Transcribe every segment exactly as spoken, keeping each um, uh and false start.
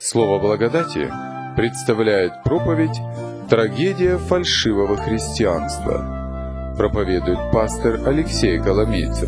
Слово благодати представляет проповедь «Трагедия фальшивого христианства». Проповедует пастор Алексей Коломейцев.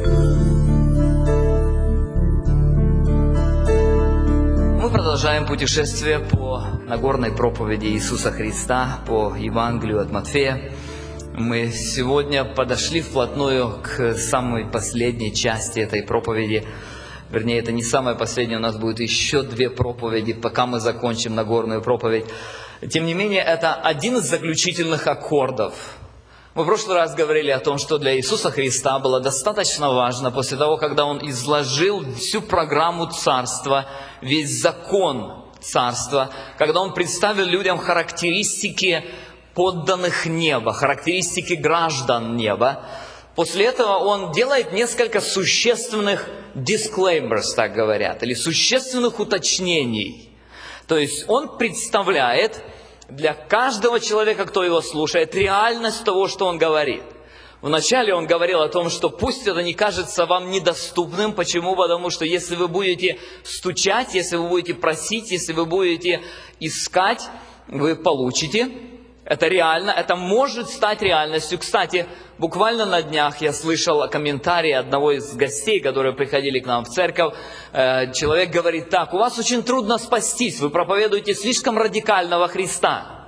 Мы продолжаем путешествие по Нагорной проповеди Иисуса Христа, по Евангелию от Матфея. Мы сегодня подошли вплотную к самой последней части этой проповеди. Вернее, это не самая последняя, у нас будет еще две проповеди, пока мы закончим Нагорную проповедь. Тем не менее, это один из заключительных аккордов. Мы в прошлый раз говорили о том, что для Иисуса Христа было достаточно важно, после того, когда Он изложил всю программу Царства, весь закон Царства, когда Он представил людям характеристики подданных неба, характеристики граждан неба. После этого Он делает несколько существенных disclaimers, так говорят, или существенных уточнений. То есть Он представляет для каждого человека, кто Его слушает, реальность того, что Он говорит. Вначале Он говорил о том, что пусть это не кажется вам недоступным. Почему? Потому что если вы будете стучать, если вы будете просить, если вы будете искать, вы получите. Это реально, это может стать реальностью. Кстати, буквально на днях я слышал комментарий одного из гостей, которые приходили к нам в церковь. Человек говорит так: у вас очень трудно спастись, вы проповедуете слишком радикального Христа.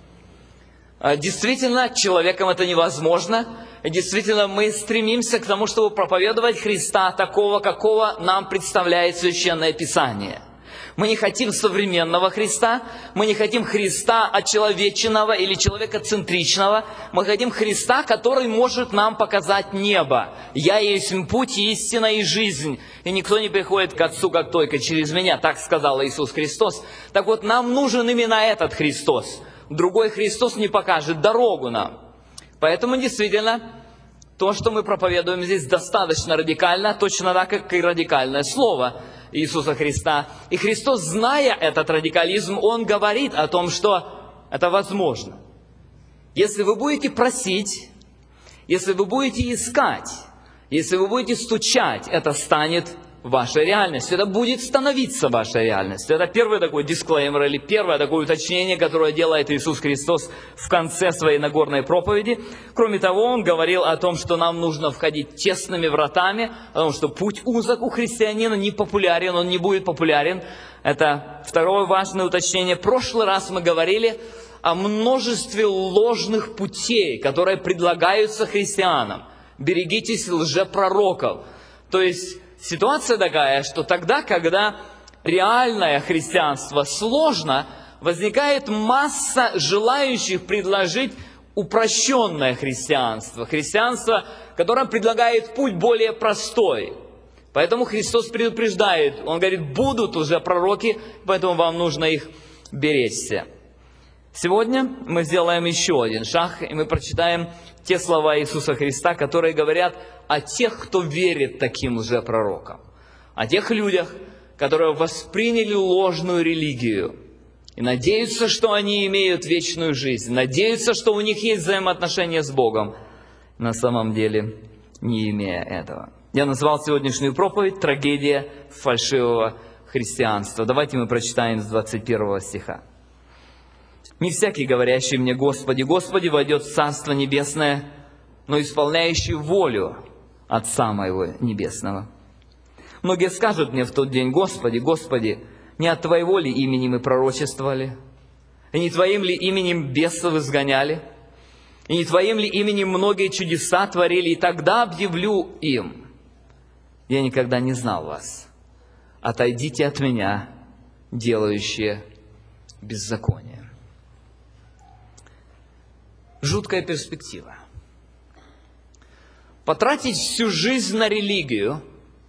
Действительно, человеком это невозможно. Действительно, мы стремимся к тому, чтобы проповедовать Христа такого, какого нам представляет Священное Писание. Мы не хотим современного Христа, мы не хотим Христа очеловеченного или человекоцентричного. Мы хотим Христа, который может нам показать небо. «Я есть путь, истина и жизнь, и никто не приходит к Отцу, как только через Меня», так сказал Иисус Христос. Так вот, нам нужен именно этот Христос. Другой Христос не покажет дорогу нам. Поэтому, действительно, то, что мы проповедуем здесь, достаточно радикально, точно так, как и радикальное слово Иисуса Христа. И Христос, зная этот радикализм, Он говорит о том, что это возможно. Если вы будете просить, если вы будете искать, если вы будете стучать, это станет вашей реальностью. Это будет становиться вашей реальностью. Это первый такой дисклеймер, или первое такое уточнение, которое делает Иисус Христос в конце своей Нагорной проповеди. Кроме того, Он говорил о том, что нам нужно входить тесными вратами, о том, что путь узок у христианина, не популярен, он не будет популярен. Это второе важное уточнение. В прошлый раз мы говорили о множестве ложных путей, которые предлагаются христианам. Берегитесь лжепророков. То есть ситуация такая, что тогда, когда реальное христианство сложно, возникает масса желающих предложить упрощенное христианство. Христианство, которое предлагает путь более простой. Поэтому Христос предупреждает. Он говорит, будут уже пророки, поэтому вам нужно их беречься. Сегодня мы сделаем еще один шаг, и мы прочитаем те слова Иисуса Христа, которые говорят о тех, кто верит таким лжепророкам, о тех людях, которые восприняли ложную религию и надеются, что они имеют вечную жизнь, надеются, что у них есть взаимоотношения с Богом, на самом деле не имея этого. Я назвал сегодняшнюю проповедь «Трагедия фальшивого христианства». Давайте мы прочитаем с двадцать первого стиха. «Не всякий, говорящий мне, Господи, Господи, войдет в Царство Небесное, но исполняющий волю Отца Моего Небесного. Многие скажут мне в тот день, Господи, Господи, не от Твоего ли имени мы пророчествовали? И не Твоим ли именем бесов изгоняли? И не Твоим ли именем многие чудеса творили? И тогда объявлю им, я никогда не знал вас. Отойдите от меня, делающие беззаконие». Жуткая перспектива. Потратить всю жизнь на религию,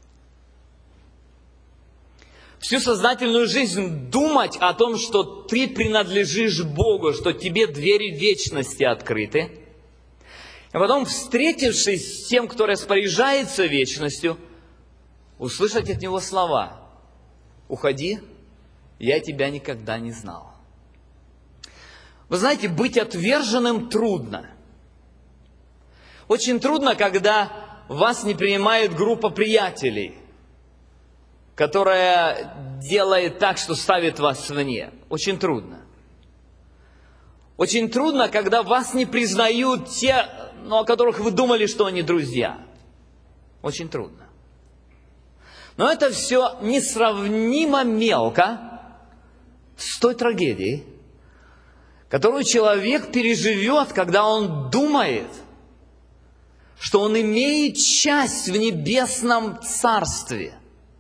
всю сознательную жизнь думать о том, что ты принадлежишь Богу, что тебе двери вечности открыты, и потом, встретившись с тем, кто распоряжается вечностью, услышать от него слова: «Уходи, я тебя никогда не знал». Вы знаете, быть отверженным трудно. Очень трудно, когда вас не принимает группа приятелей, которая делает так, что ставит вас вне. Очень трудно. Очень трудно, когда вас не признают те, ну, о которых вы думали, что они друзья. Очень трудно. Но это все несравнимо мелко с той трагедией, которую человек переживет, когда он думает, что он имеет часть в небесном царстве,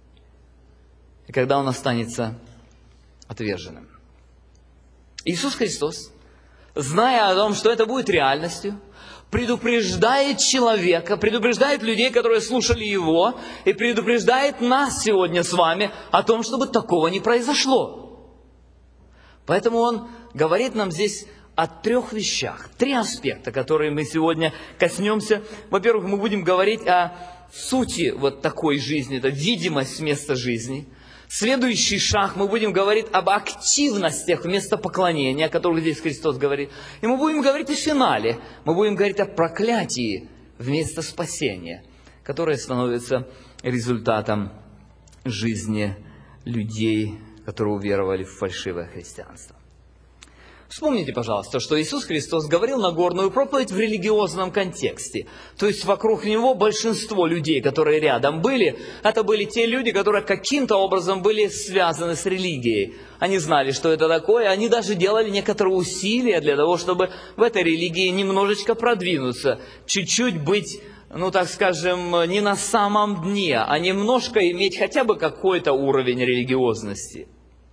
и когда он останется отверженным. Иисус Христос, зная о том, что это будет реальностью, предупреждает человека, предупреждает людей, которые слушали Его, и предупреждает нас сегодня с вами о том, чтобы такого не произошло. Поэтому Он говорит нам здесь о трех вещах, три аспекта, которые мы сегодня коснемся. Во-первых, мы будем говорить о сути вот такой жизни, это видимость вместо жизни. Следующий шаг, мы будем говорить об активностях вместо поклонения, о которых здесь Христос говорит. И мы будем говорить о финале, мы будем говорить о проклятии вместо спасения, которое становится результатом жизни людей, которые уверовали в фальшивое христианство. Вспомните, пожалуйста, что Иисус Христос говорил Нагорную проповедь в религиозном контексте. То есть вокруг Него большинство людей, которые рядом были, это были те люди, которые каким-то образом были связаны с религией. Они знали, что это такое, они даже делали некоторые усилия для того, чтобы в этой религии немножечко продвинуться, чуть-чуть быть, ну так скажем, не на самом дне, а немножко иметь хотя бы какой-то уровень религиозности.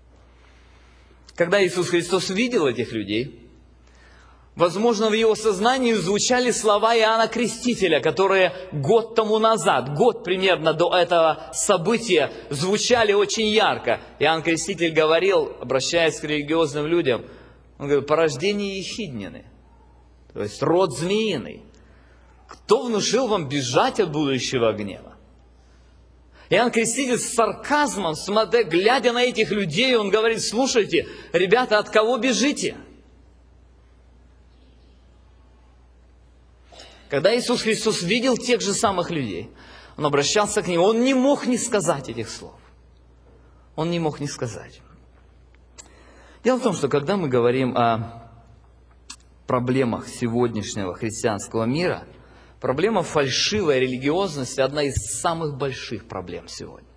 Когда Иисус Христос видел этих людей, возможно, в Его сознании звучали слова Иоанна Крестителя, которые год тому назад, год примерно до этого события, звучали очень ярко. Иоанн Креститель говорил, обращаясь к религиозным людям, он говорит: порождение ехиднины, то есть род змеиный. Кто внушил вам бежать от будущего гнева? Иоанн Креститель с сарказмом, смотря, глядя на этих людей, он говорит: слушайте, ребята, от кого бежите? Когда Иисус Христос видел тех же самых людей, Он обращался к ним, Он не мог не сказать этих слов. Он не мог не сказать. Дело в том, что когда мы говорим о проблемах сегодняшнего христианского мира, проблема фальшивой религиозности – одна из самых больших проблем сегодня.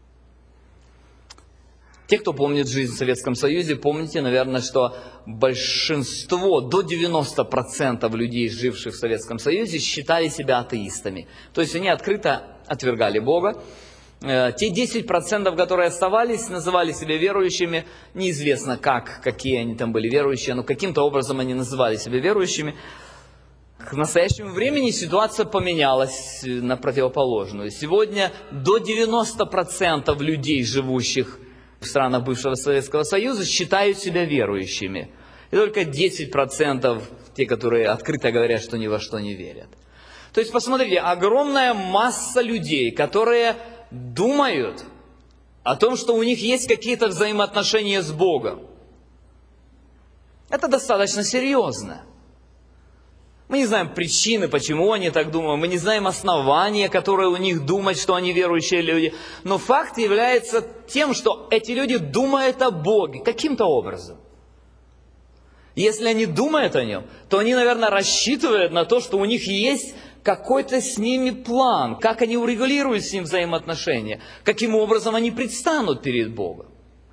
Те, кто помнит жизнь в Советском Союзе, помните, наверное, что большинство, до девяноста процентов людей, живших в Советском Союзе, считали себя атеистами. То есть они открыто отвергали Бога. Те десять процентов, которые оставались, называли себя верующими. Неизвестно как, какие они там были верующие, но каким-то образом они называли себя верующими. К настоящему времени ситуация поменялась на противоположную. Сегодня до девяноста процентов людей, живущих в странах бывшего Советского Союза, считают себя верующими. И только десять процентов те, которые открыто говорят, что ни во что не верят. То есть, посмотрите, огромная масса людей, которые думают о том, что у них есть какие-то взаимоотношения с Богом. Это достаточно серьезно. Мы не знаем причины, почему они так думают, мы не знаем основания, которые у них думать, что они верующие люди. Но факт является тем, что эти люди думают о Боге каким-то образом. Если они думают о Нем, то они, наверное, рассчитывают на то, что у них есть какой-то с ними план, как они урегулируют с Ним взаимоотношения, каким образом они предстанут перед Богом.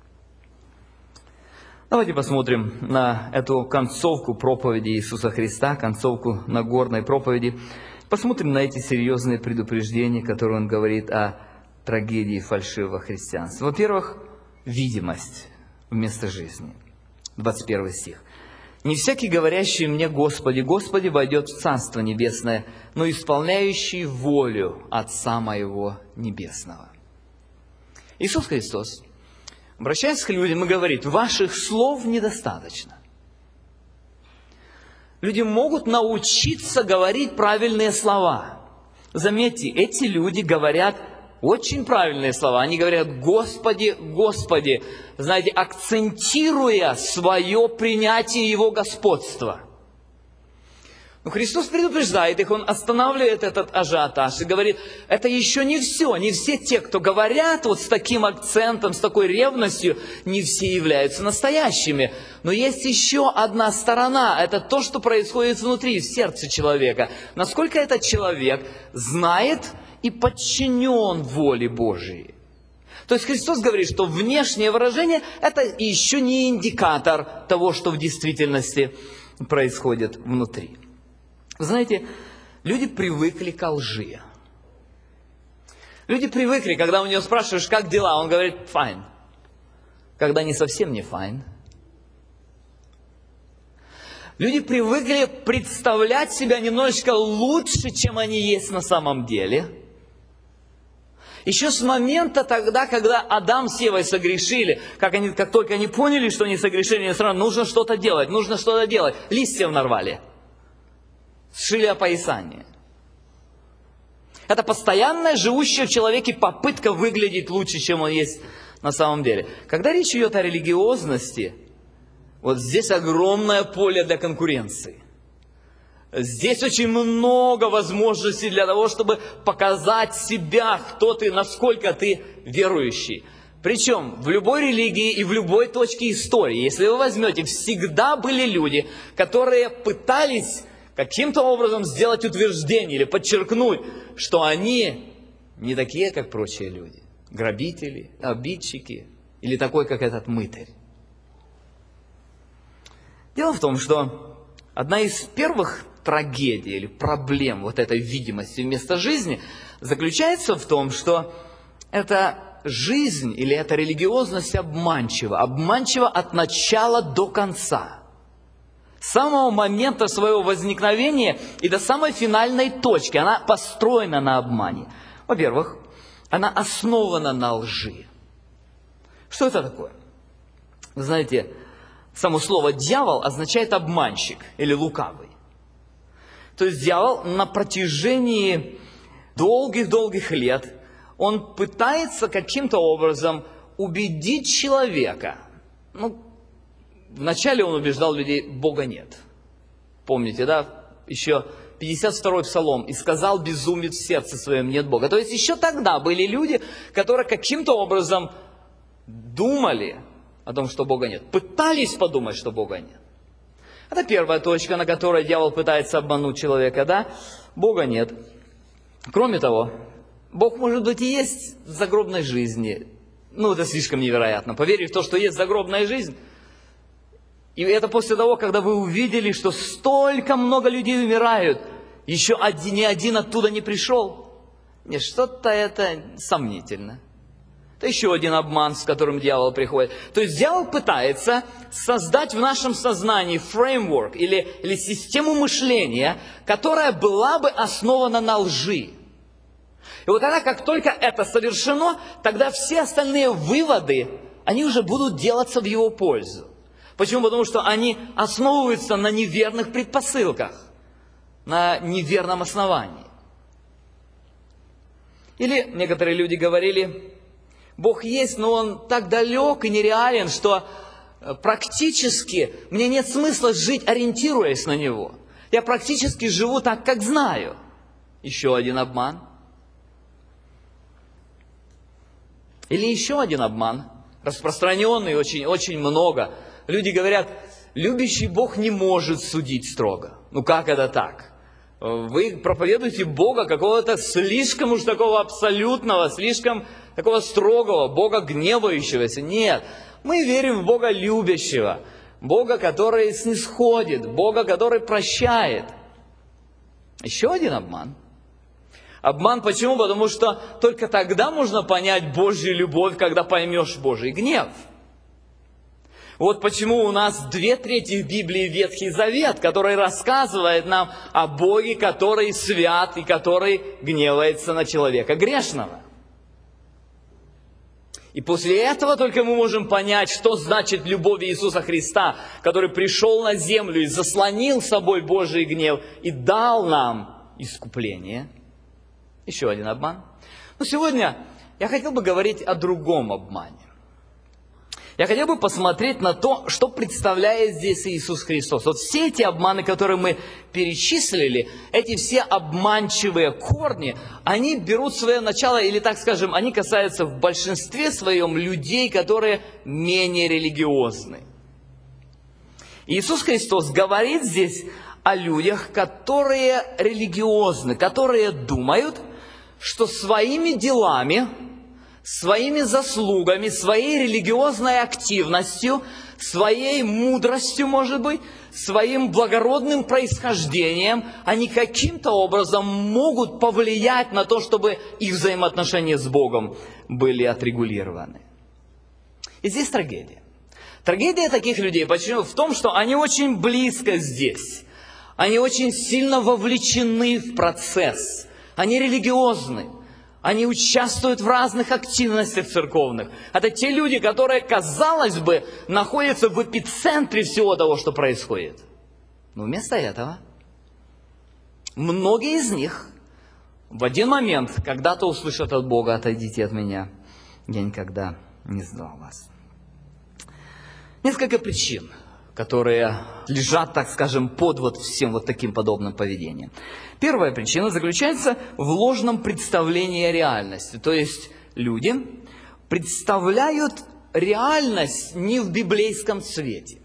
Давайте посмотрим на эту концовку проповеди Иисуса Христа, концовку Нагорной проповеди. Посмотрим на эти серьезные предупреждения, которые Он говорит о трагедии фальшивого христианства. Во-первых, видимость вместо жизни. двадцать первый стих. «Не всякий, говорящий мне, Господи, Господи, войдет в Царство Небесное, но исполняющий волю Отца Моего Небесного». Иисус Христос, обращаясь к людям, и говорит: ваших слов недостаточно. Люди могут научиться говорить правильные слова. Заметьте, эти люди говорят очень правильные слова. Они говорят: Господи, Господи, знаете, акцентируя свое принятие Его господства. Но Христос предупреждает их, Он останавливает этот ажиотаж и говорит, это еще не все, не все те, кто говорят вот с таким акцентом, с такой ревностью, не все являются настоящими. Но есть еще одна сторона, это то, что происходит внутри, в сердце человека. Насколько этот человек знает и подчинен воле Божией. То есть Христос говорит, что внешнее выражение – это еще не индикатор того, что в действительности происходит внутри. Вы знаете, люди привыкли к лжи. Люди привыкли, когда у него спрашиваешь, как дела, он говорит, fine. Когда не совсем не fine. Люди привыкли представлять себя немножечко лучше, чем они есть на самом деле. Еще с момента тогда, когда Адам с Евой согрешили, как, они, как только они поняли, что они согрешили, они сразу, нужно что-то делать, нужно что-то делать. Листьев нарвали. Сшили опоясание. Это постоянная живущая в человеке попытка выглядеть лучше, чем он есть на самом деле. Когда речь идет о религиозности, вот здесь огромное поле для конкуренции. Здесь очень много возможностей для того, чтобы показать себя, кто ты, насколько ты верующий. Причем в любой религии и в любой точке истории, если вы возьмете, всегда были люди, которые пытались каким-то образом сделать утверждение или подчеркнуть, что они не такие, как прочие люди. Грабители, обидчики или такой, как этот мытарь. Дело в том, что одна из первых трагедий или проблем вот этой видимости вместо жизни заключается в том, что эта жизнь или эта религиозность обманчива. Обманчива от начала до конца. С самого момента своего возникновения и до самой финальной точки она построена на обмане. Во-первых, она основана на лжи. Что это такое? Вы знаете, само слово «дьявол» означает «обманщик» или «лукавый». То есть дьявол на протяжении долгих-долгих лет, он пытается каким-то образом убедить человека. Ну, вначале он убеждал людей, Бога нет. Помните, да? Еще пятьдесят второй Псалом. «И сказал безумец в сердце своем, нет Бога». То есть еще тогда были люди, которые каким-то образом думали о том, что Бога нет. Пытались подумать, что Бога нет. Это первая точка, на которой дьявол пытается обмануть человека, да? Бога нет. Кроме того, Бог, может быть, и есть в загробной жизни. Ну, это слишком невероятно. Поверить в то, что есть загробная жизнь. И это после того, когда вы увидели, что столько много людей умирают, еще один, ни один оттуда не пришел. Нет, что-то это сомнительно. Это еще один обман, с которым дьявол приходит. То есть дьявол пытается создать в нашем сознании фреймворк или, или систему мышления, которая была бы основана на лжи. И вот тогда, как только это совершено, тогда все остальные выводы, они уже будут делаться в его пользу. Почему? Потому что они основываются на неверных предпосылках, на неверном основании. Или некоторые люди говорили, Бог есть, но Он так далек и нереален, что практически мне нет смысла жить, ориентируясь на Него. Я практически живу так, как знаю. Еще один обман. Или еще один обман, распространенный очень, очень много. Люди говорят, любящий Бог не может судить строго. Ну как это так? Вы проповедуете Бога какого-то слишком уж такого абсолютного, слишком такого строгого, Бога гневающегося. Нет, мы верим в Бога любящего, Бога, который снисходит, Бога, который прощает. Еще один обман. Обман почему? Потому что только тогда можно понять Божью любовь, когда поймешь Божий гнев. Вот почему у нас две трети в Библии Ветхий Завет, который рассказывает нам о Боге, который свят и который гневается на человека грешного. И после этого только мы можем понять, что значит любовь Иисуса Христа, который пришел на землю и заслонил собой Божий гнев и дал нам искупление. Еще один обман. Но сегодня я хотел бы говорить о другом обмане. Я хотел бы посмотреть на то, что представляет здесь Иисус Христос. Вот все эти обманы, которые мы перечислили, эти все обманчивые корни, они берут свое начало, или так скажем, они касаются в большинстве своем людей, которые менее религиозны. Иисус Христос говорит здесь о людях, которые религиозны, которые думают, что своими делами, своими заслугами, своей религиозной активностью, своей мудростью, может быть, своим благородным происхождением, они каким-то образом могут повлиять на то, чтобы их взаимоотношения с Богом были отрегулированы. И здесь трагедия. Трагедия таких людей почему? В том, что они очень близко здесь. Они очень сильно вовлечены в процесс. Они религиозны. Они участвуют в разных активностях церковных. Это те люди, которые, казалось бы, находятся в эпицентре всего того, что происходит. Но вместо этого многие из них в один момент когда-то услышат от Бога: «Отойдите от меня, я никогда не знал вас». Несколько причин, которые лежат, так скажем, под вот всем вот таким подобным поведением. Первая причина заключается в ложном представлении о реальности. То есть люди представляют реальность не в библейском свете.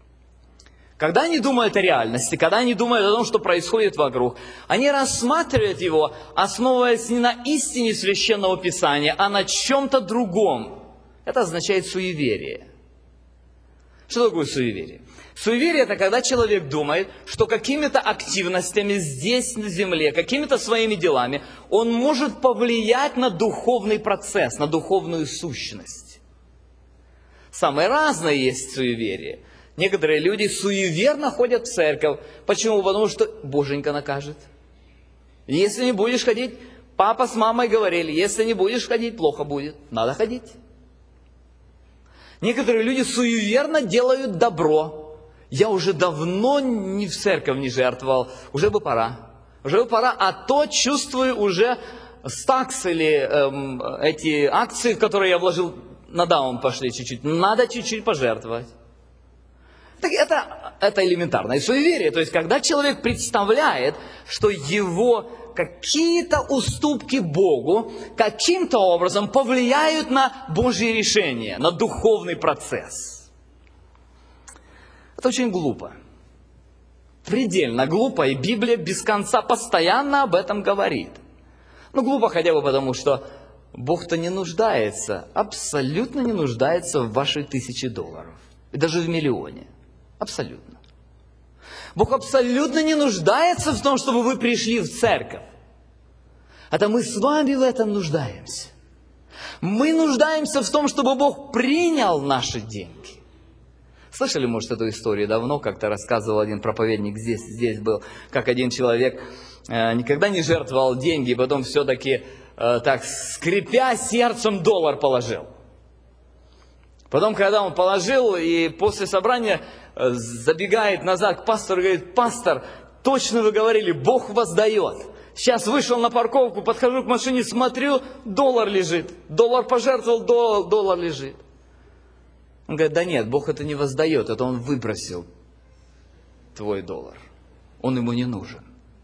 Когда они думают о реальности, когда они думают о том, что происходит вокруг, они рассматривают его, основываясь не на истине Священного Писания, а на чем-то другом. Это означает суеверие. Что такое суеверие? Суеверие – это когда человек думает, что какими-то активностями здесь на земле, какими-то своими делами он может повлиять на духовный процесс, на духовную сущность. Самые разные есть суеверия. Некоторые люди суеверно ходят в церковь. Почему? Потому что Боженька накажет. Если не будешь ходить, папа с мамой говорили, если не будешь ходить, плохо будет. Надо ходить. Некоторые люди суеверно делают добро. Я уже давно не в церковь не жертвовал, уже бы пора. Уже бы пора, а то чувствую уже стакс или эм, эти акции, в которые я вложил, на даун пошли чуть-чуть. Надо чуть-чуть пожертвовать. Так это, это элементарное суеверие. То есть, когда человек представляет, что его какие-то уступки Богу каким-то образом повлияют на Божьи решения, на духовный процесс. Это очень глупо. Предельно глупо, и Библия без конца постоянно об этом говорит. Ну, глупо хотя бы потому, что Бог-то не нуждается, абсолютно не нуждается в вашей тысяче долларов. И даже в миллионе. Абсолютно. Бог абсолютно не нуждается в том, чтобы вы пришли в церковь. Это мы с вами в этом нуждаемся. Мы нуждаемся в том, чтобы Бог принял наши деньги. Слышали, может, эту историю давно, как-то рассказывал один проповедник, здесь, здесь был, как один человек э, никогда не жертвовал деньги, потом все-таки, э, так, скрипя сердцем, доллар положил. Потом, когда он положил, и после собрания э, забегает назад к пастору и говорит: «Пастор, точно вы говорили, Бог воздает». Сейчас вышел на парковку, подхожу к машине, смотрю, доллар лежит. Доллар пожертвовал, до, доллар лежит. Он говорит: да нет, Бог это не воздает, это Он выбросил твой доллар. Он ему не нужен.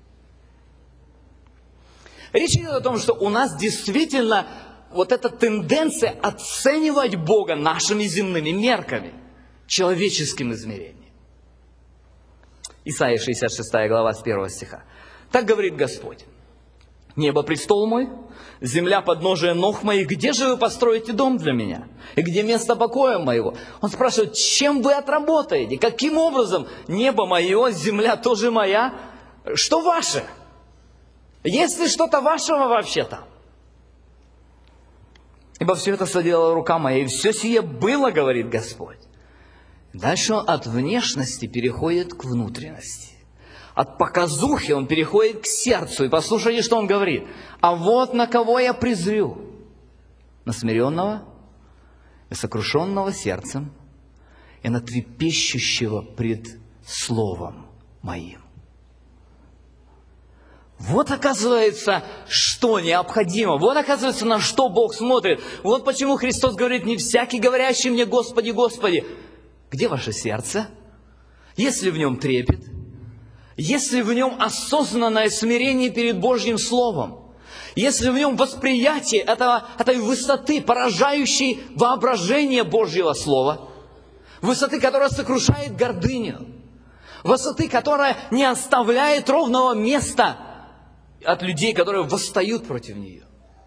Речь идет о том, что у нас действительно вот эта тенденция оценивать Бога нашими земными мерками, человеческим измерением. Исайя шестьдесят шестая глава с первого стиха. Так говорит Господь: «Небо престол мой, земля подножие ног моих, где же вы построите дом для меня? И где место покоя моего?» Он спрашивает, чем вы отработаете? Каким образом небо мое, земля тоже моя? Что ваше? Есть ли что-то вашего вообще там? «Ибо все это соделала рука моя, и все сие было, говорит Господь». Дальше он от внешности переходит к внутренности. От показухи он переходит к сердцу. И послушайте, что он говорит. «А вот на кого я презрю? На смиренного и сокрушенного сердцем, и на трепещущего пред словом моим». Вот оказывается, что необходимо. Вот оказывается, на что Бог смотрит. Вот почему Христос говорит: не всякий, говорящий мне: Господи, Господи. Где ваше сердце? Есть ли в нем трепет? Есть ли в нем осознанное смирение перед Божьим Словом? Есть ли в нем восприятие этого, этой высоты, поражающей воображение Божьего Слова? Высоты, которая сокрушает гордыню. Высоты, которая не оставляет ровного места от людей, которые восстают против нее.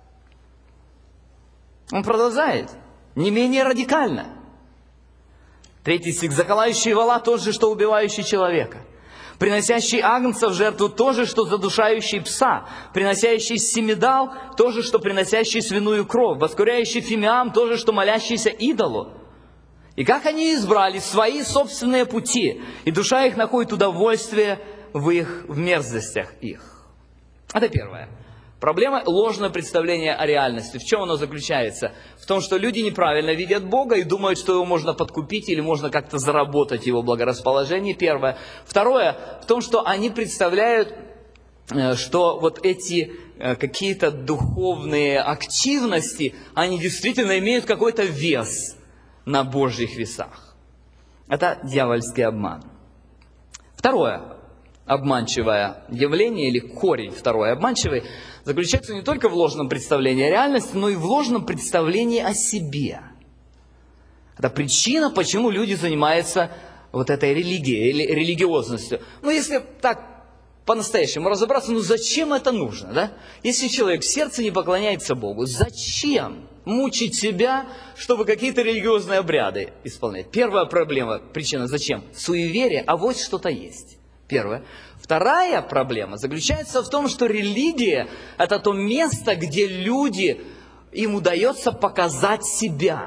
Он продолжает, не менее радикально. Третий стих. Заколающий вола тот же, что убивающий человека. Приносящий агнца в жертву то же, что задушающий пса. Приносящий семидал то же, что приносящий свиную кровь. Воскуряющий фимиам то же, что молящийся идолу. И как они избрали свои собственные пути, и душа их находит удовольствие в их в мерзостях их. Это первое. Проблема ложного представления о реальности. В чем оно заключается? В том, что люди неправильно видят Бога и думают, что его можно подкупить или можно как-то заработать его благорасположение. Первое. Второе. В том, что они представляют, что вот эти какие-то духовные активности, они действительно имеют какой-то вес на Божьих весах. Это дьявольский обман. Второе обманчивое явление, или корень второй обманчивый, заключается не только в ложном представлении о реальности, но и в ложном представлении о себе. Это причина, почему люди занимаются вот этой религией или религиозностью. Ну, если так по-настоящему разобраться, ну зачем это нужно, да? Если человек в сердце не поклоняется Богу, зачем мучить себя, чтобы какие-то религиозные обряды исполнять? Первая проблема, причина зачем? Суеверие, а вот что-то есть. Первое. Вторая проблема заключается в том, что религия – это то место, где люди, им удается показать себя.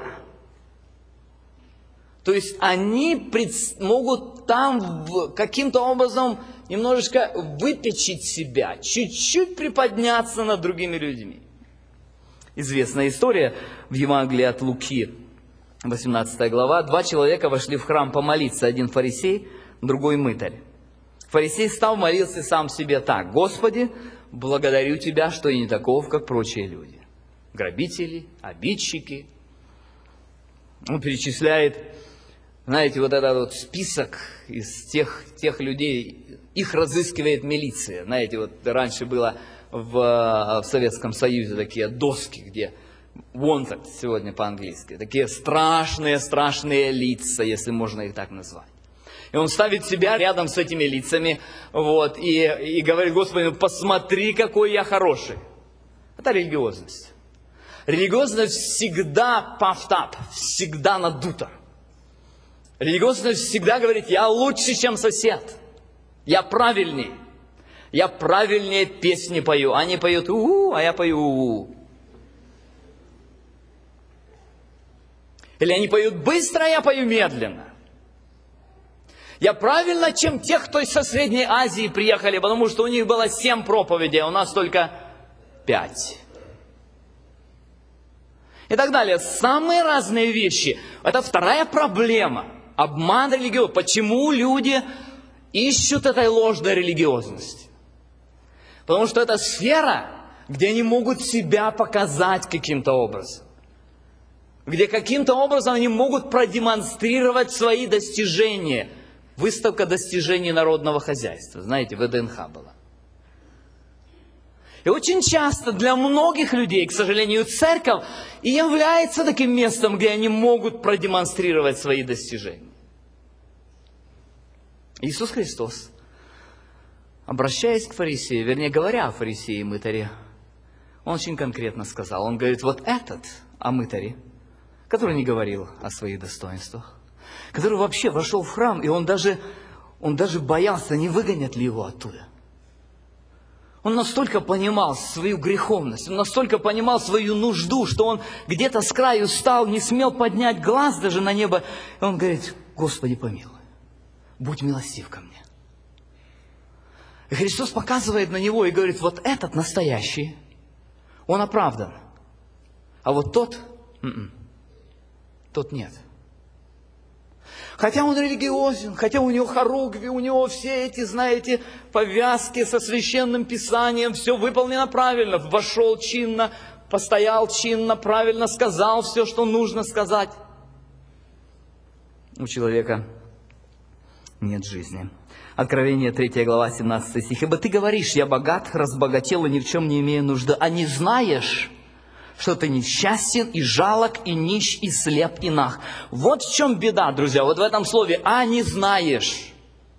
То есть они пред... могут там каким-то образом немножечко выпечить себя, чуть-чуть приподняться над другими людьми. Известная история в Евангелии от Луки, восемнадцатая глава. Два человека вошли в храм помолиться, один фарисей, другой мытарь. Фарисей стал, молился сам себе так: «Господи, благодарю Тебя, что я не таков, как прочие люди». Грабители, обидчики. Он перечисляет, знаете, вот этот вот список из тех, тех людей, их разыскивает милиция. Знаете, вот раньше было в, в Советском Союзе такие доски, где wanted сегодня по-английски. Такие страшные-страшные лица, если можно их так назвать. И он ставит себя рядом с этими лицами, вот, и, и говорит: Господи, ну посмотри, какой я хороший. Это религиозность. Религиозность всегда puffed up, всегда надута. Религиозность всегда говорит: я лучше, чем сосед. Я правильней. Я правильнее песни пою. Они поют у-у, а я пою у-у. Или они поют быстро, а я пою медленно. Я правильно, чем тех, кто со Средней Азии приехали, потому что у них было семь проповедей, а у нас только пять. И так далее. Самые разные вещи. Это вторая проблема. Обман религиозности. Почему люди ищут этой ложной религиозности? Потому что это сфера, где они могут себя показать каким-то образом. Где каким-то образом они могут продемонстрировать свои достижения. Выставка достижений народного хозяйства. Знаете, в ВДНХ была. И очень часто для многих людей, к сожалению, церковь и является таким местом, где они могут продемонстрировать свои достижения. Иисус Христос, обращаясь к фарисею, вернее, говоря о фарисее и мытаре, Он очень конкретно сказал. Он говорит: вот этот о мытаре, который не говорил о своих достоинствах, который вообще вошел в храм, и он даже, он даже боялся, не выгонят ли его оттуда. Он настолько понимал свою греховность, он настолько понимал свою нужду, что он где-то с краю стал, не смел поднять глаз даже на небо. И он говорит: Господи, помилуй, будь милостив ко мне. И Христос показывает на него и говорит: вот этот настоящий, он оправдан. А вот тот, м-м, тот нет. Хотя он религиозен, хотя у него хоругви, у него все эти, знаете, повязки со священным писанием, все выполнено правильно. Вошел чинно, постоял чинно, правильно сказал все, что нужно сказать. У человека нет жизни. Откровение третья глава, семнадцатый стих. «Ибо ты говоришь, я богат, разбогател и ни в чем не имею нужды, а не знаешь, что ты несчастен и жалок, и нищ, и слеп, и наг». Вот в чем беда, друзья, вот в этом слове «а не знаешь».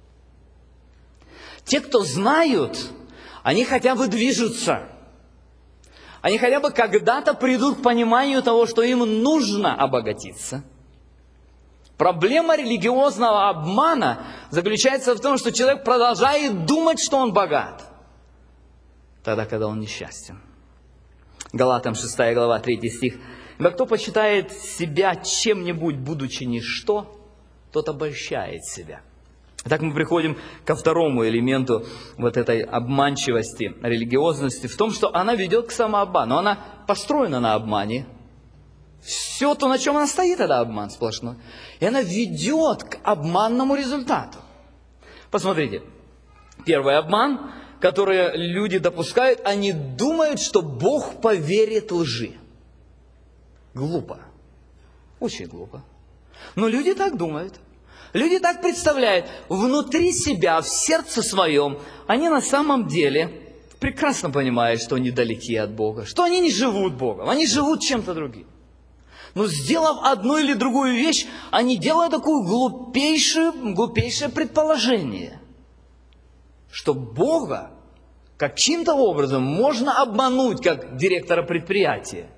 Те, кто знают, они хотя бы движутся. Они хотя бы когда-то придут к пониманию того, что им нужно обогатиться. Проблема религиозного обмана заключается в том, что человек продолжает думать, что он богат, тогда, когда он несчастен. Галатам шестая глава, третий стих. «Но кто почитает себя чем-нибудь, будучи ничто, тот обольщает себя». Итак, мы приходим ко второму элементу вот этой обманчивости, религиозности, в том, что она ведет к самообману. Она построена на обмане. Все то, на чем она стоит, это обман сплошной. И она ведет к обманному результату. Посмотрите, первый обман, который люди допускают, они думают, что Бог поверит лжи. Глупо. Очень глупо. Но люди так думают. Люди так представляют. Внутри себя, в сердце своем, они на самом деле прекрасно понимают, что они далеки от Бога, что они не живут Богом, они живут чем-то другим. Но сделав одну или другую вещь, они делают такое глупейшее, глупейшее предположение, что Бога каким-то образом можно обмануть, как директора предприятия.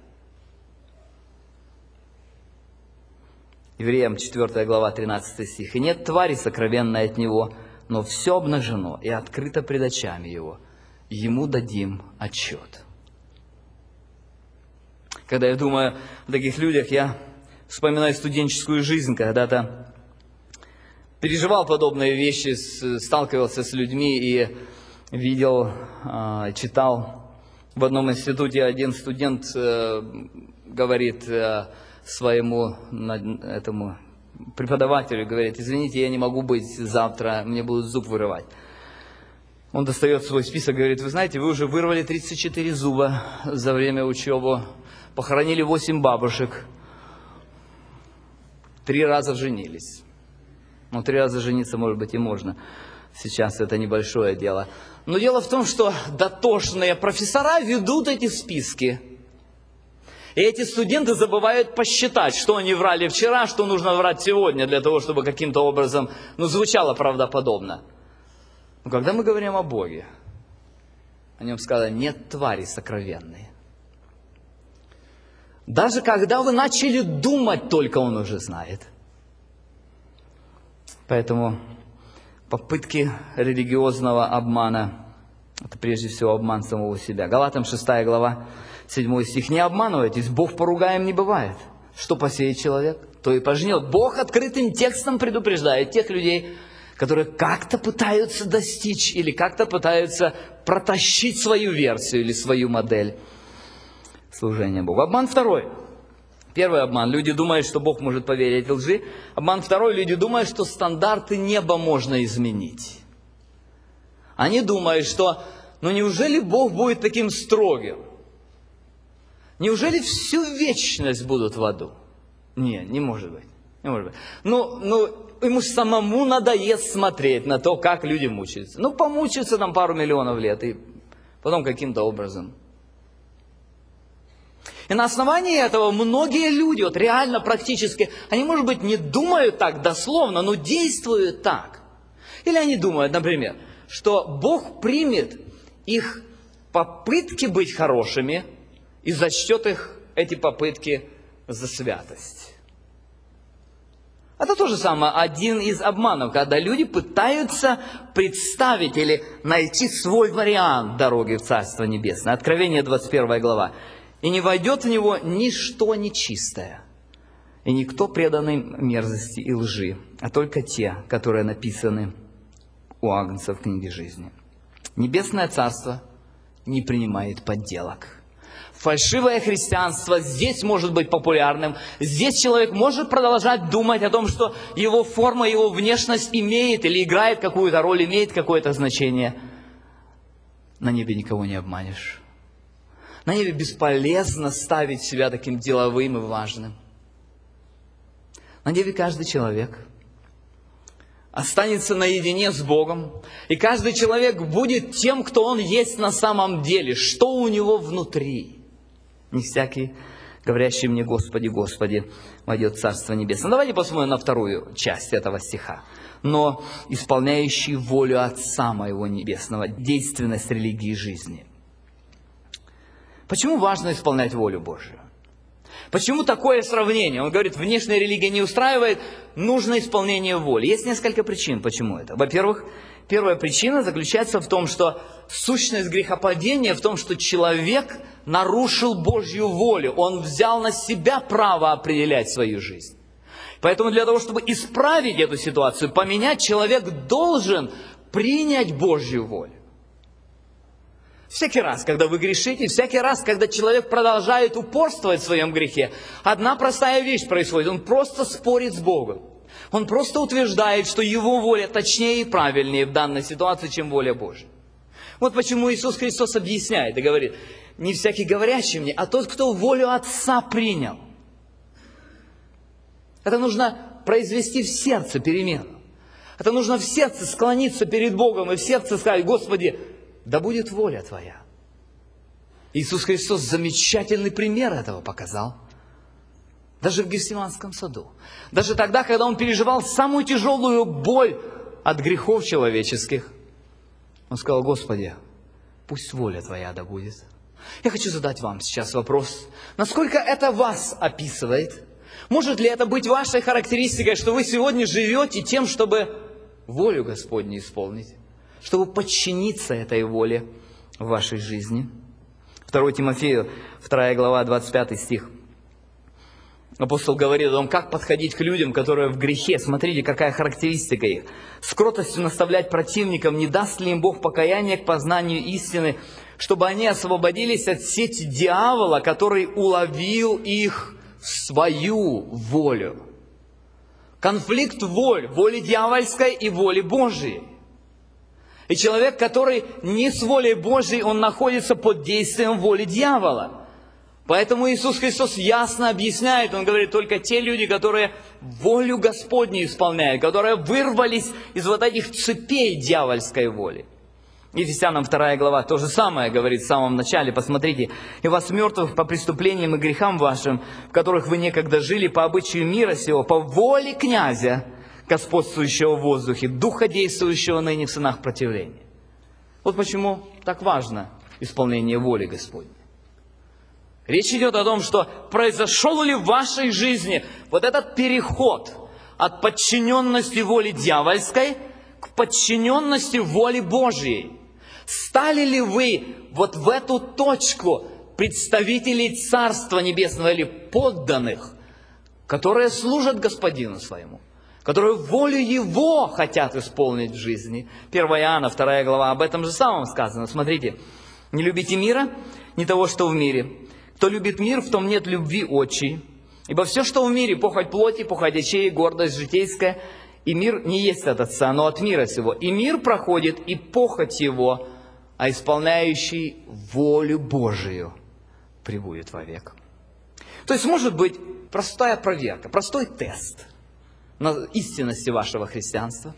Евреям четвёртая глава, тринадцатый стих. «И нет твари сокровенной от Него, но все обнажено и открыто пред очами Его. Ему дадим отчет». Когда я думаю о таких людях, я вспоминаю студенческую жизнь, когда-то переживал подобные вещи, сталкивался с людьми и видел, читал в одном институте, один студент говорит своему этому преподавателю, говорит: извините, я не могу быть завтра, мне будут зуб вырывать. Он достает свой список, говорит: вы знаете, вы уже вырвали тридцать четыре зуба за время учебы, похоронили восемь бабушек, три раза женились. Ну, три раза жениться, может быть, и можно. Сейчас это небольшое дело. Но дело в том, что дотошные профессора ведут эти списки. И эти студенты забывают посчитать, что они врали вчера, что нужно врать сегодня, для того, чтобы каким-то образом, ну, звучало правдоподобно. Но когда мы говорим о Боге, о Нем сказано: нет твари сокровенной. Даже когда вы начали думать, только Он уже знает. Поэтому попытки религиозного обмана – это прежде всего обман самого себя. Галатам шестая глава, седьмой стих. «Не обманывайтесь, Бог поругаем не бывает. Что посеет человек, то и пожнет». Бог открытым текстом предупреждает тех людей, которые как-то пытаются достичь или как-то пытаются протащить свою версию или свою модель служения Богу. Обман второй. Первый обман. Люди думают, что Бог может поверить лжи. Обман второй. Люди думают, что стандарты неба можно изменить. Они думают, что ну неужели Бог будет таким строгим? Неужели всю вечность будут в аду? Нет, не может быть. Не может быть. Ну, ну, ему же самому надоест смотреть на то, как люди мучаются. Ну, помучаются там пару миллионов лет, и потом каким-то образом. И на основании этого многие люди, вот реально, практически, они, может быть, не думают так дословно, но действуют так. Или они думают, например, что Бог примет их попытки быть хорошими и зачтет их, эти попытки, за святость. Это то же самое, один из обманов, когда люди пытаются представить или найти свой вариант дороги в Царство Небесное. Откровение двадцать первая глава. «И не войдет в него ничто нечистое, и никто преданный мерзости и лжи, а только те, которые написаны у Агнца в книге жизни. Небесное Царство не принимает подделок». Фальшивое христианство здесь может быть популярным. Здесь человек может продолжать думать о том, что его форма, его внешность имеет или играет какую-то роль, имеет какое-то значение. На небе никого не обманешь. На небе бесполезно ставить себя таким деловым и важным. На небе каждый человек останется наедине с Богом, и каждый человек будет тем, кто он есть на самом деле, что у него внутри. Не всякий, говорящий мне «Господи, Господи», войдет в Царство Небесное. Давайте посмотрим на вторую часть этого стиха. Но исполняющий волю Отца Моего Небесного, действенность религии жизни. Почему важно исполнять волю Божию? Почему такое сравнение? Он говорит, внешняя религия не устраивает, нужно исполнение воли. Есть несколько причин, почему это. Во-первых, первая причина заключается в том, что сущность грехопадения в том, что человек нарушил Божью волю. Он взял на себя право определять свою жизнь. Поэтому для того, чтобы исправить эту ситуацию, поменять, человек должен принять Божью волю. Всякий раз, когда вы грешите, всякий раз, когда человек продолжает упорствовать в своем грехе, одна простая вещь происходит. Он просто спорит с Богом. Он просто утверждает, что его воля точнее и правильнее в данной ситуации, чем воля Божья. Вот почему Иисус Христос объясняет и говорит, не всякий говорящий мне, а тот, кто волю Отца принял. Это нужно произвести в сердце перемену. Это нужно в сердце склониться перед Богом и в сердце сказать, Господи, да будет воля Твоя. Иисус Христос замечательный пример этого показал. Даже в Гефсиманском саду. Даже тогда, когда Он переживал самую тяжелую боль от грехов человеческих. Он сказал, Господи, пусть воля Твоя да будет. Я хочу задать вам сейчас вопрос. Насколько это вас описывает? Может ли это быть вашей характеристикой, что вы сегодня живете тем, чтобы волю Господню исполнить? Чтобы подчиниться этой воле в вашей жизни. второе Тимофею, вторая глава, двадцать пятый стих. Апостол говорит о том, как подходить к людям, которые в грехе. Смотрите, какая характеристика их. С кротостью наставлять противникам, не даст ли им Бог покаяние к познанию истины, чтобы они освободились от сети дьявола, который уловил их в свою волю. Конфликт воль, воли дьявольской и воли Божией. И человек, который не с волей Божьей, он находится под действием воли дьявола. Поэтому Иисус Христос ясно объясняет, Он говорит, только те люди, которые волю Господню исполняют, которые вырвались из вот этих цепей дьявольской воли. Ефесянам вторая глава то же самое говорит в самом начале. Посмотрите, «И вас мертвых по преступлениям и грехам вашим, в которых вы некогда жили по обычаю мира сего, по воле князя, господствующего в воздухе, духа, действующего ныне в сынах противления». Вот почему так важно исполнение воли Господней. Речь идет о том, что произошел ли в вашей жизни вот этот переход от подчиненности воли дьявольской к подчиненности воли Божьей. Стали ли вы вот в эту точку представителей Царства Небесного или подданных, которые служат Господину своему? Которые волю Его хотят исполнить в жизни. первое Иоанна, вторая глава, об этом же самом сказано. Смотрите, не любите мира, не того, что в мире. Кто любит мир, в том нет любви отчей. Ибо все, что в мире, похоть плоти, похоть очей, гордость житейская, и мир не есть от Отца, но от мира сего. И мир проходит, и похоть его, а исполняющий волю Божию пребудет вовек. То есть может быть простая проверка, простой тест на истинности вашего христианства.